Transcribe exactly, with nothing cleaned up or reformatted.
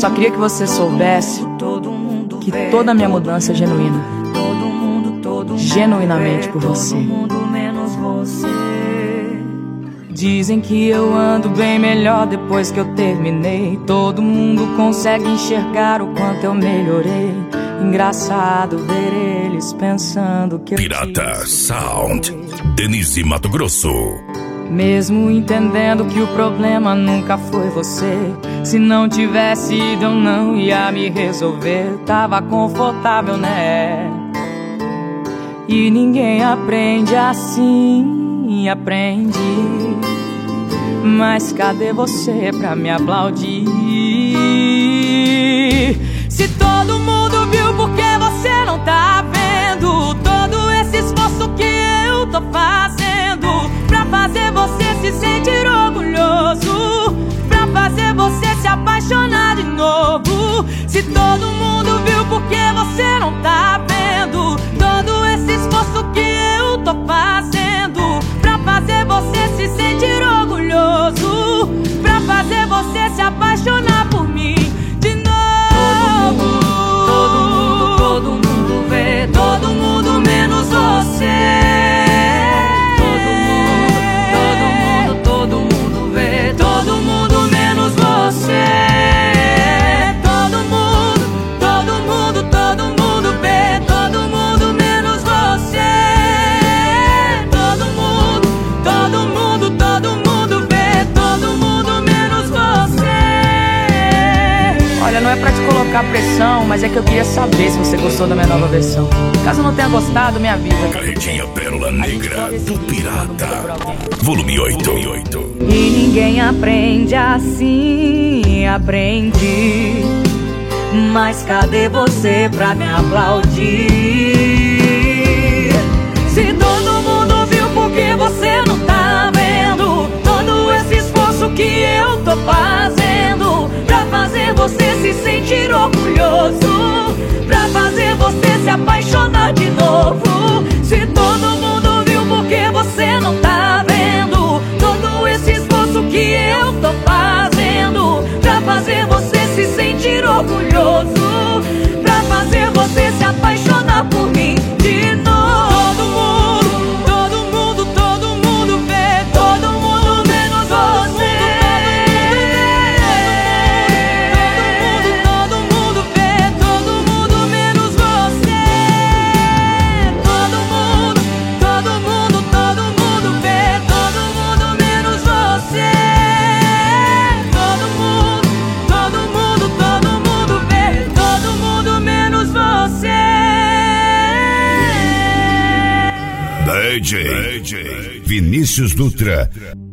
só queria que você soubesse que toda a minha mudança é genuína, genuinamente por você. Dizem que eu ando bem melhor depois que eu terminei. Todo mundo consegue enxergar o quanto eu melhorei. Engraçado ver eles pensando que eu Pirata Sound, Denise Mato Grosso. Mesmo entendendo que o problema nunca foi você, se não tivesse ido eu não ia me resolver. Tava confortável, né? E ninguém aprende assim, aprendi. Mas cadê você pra me aplaudir? Se todo mundo viu, por que você não tá vendo todo esse esforço que eu tô fazendo pra fazer você se sentir orgulhoso, pra fazer você se apaixonar de novo? Se todo mundo viu, por que você não tá vendo todo esse esforço que eu tô fazendo pra fazer você se sentir orgulhoso, pra fazer você se apaixonar por mim de novo? Todo mundo, todo mundo, todo mundo vê, todo mundo menos você. Todo mundo, todo mundo, todo mundo vê, todo mundo menos você. Todo mundo, todo mundo, todo mundo vê, todo mundo menos você. Todo mundo, todo mundo, todo mundo vê, todo mundo menos você. Olha, não é pra te colocar pressão, mas é que eu queria saber se você gostou da minha nova versão. Caso não tenha gostado, me avisa. Carretinha Pérola Negra do Pirata, volume oito. E ninguém aprende assim, aprendi. Mas cadê você pra me aplaudir? Se todo mundo viu, por que você não tá vendo todo esse esforço que eu tô fazendo pra fazer você se sentir orgulhoso, pra fazer você se apaixonar de novo? Se todo mundo viu, por que você não tá vendo todo esse esforço que eu tô fazendo pra fazer você se sentir orgulhoso, pra fazer você se apaixonar por mim de novo? Todo mundo, todo mundo, todo mundo vê, todo mundo menos você. Todo mundo, todo mundo vê, todo mundo menos você. Todo mundo, todo mundo, todo mundo vê, todo mundo menos você. Todo mundo, todo mundo, todo mundo vê, todo mundo menos você. D J Vinícius Dutra.